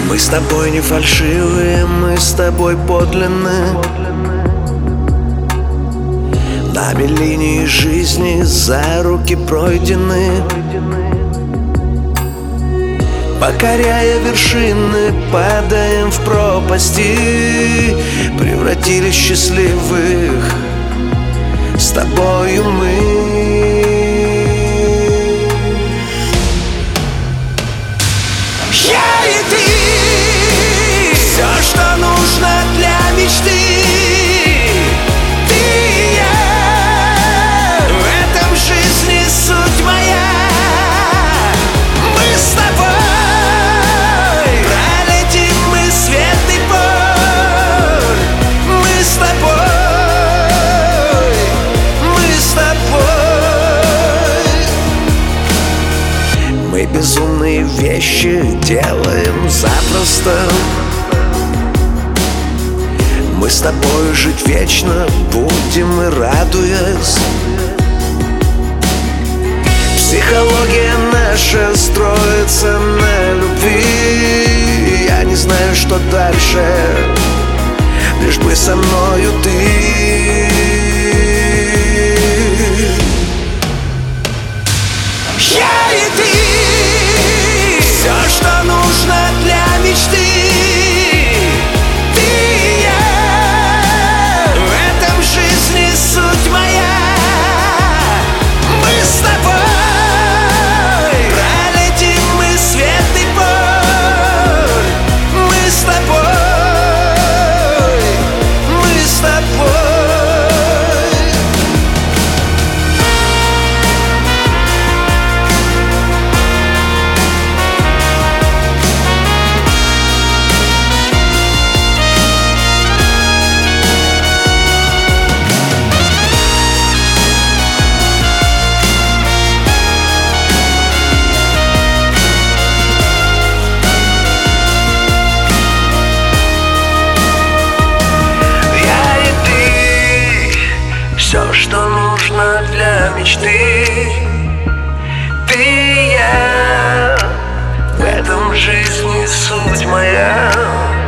Мы с тобой не фальшивые, мы с тобой подлинны. Нами линии жизни за руки пройдены. Покоряя вершины, падаем в пропасти. Превратились в счастливых с тобою мы. Я и ты, все, что нужно для мечты. Ты и я, в этом жизни суть моя. Мы с тобой пролетим мы свет и боль. Мы с тобой, мы с тобой. Мы безумные вещи делаем запросто. Мы с тобой жить вечно будем и радуясь. Психология наша строится на любви. Я не знаю, что дальше, лишь бы со мною ты. Я и ты, все, что нужно для мечты. Ты и я, в этом жизни суть моя. Мы с тобой пролетим мы свет и боль. Мы с тобой, мы с тобой. Все, что нужно для мечты. Ты и я, в этом жизни суть моя.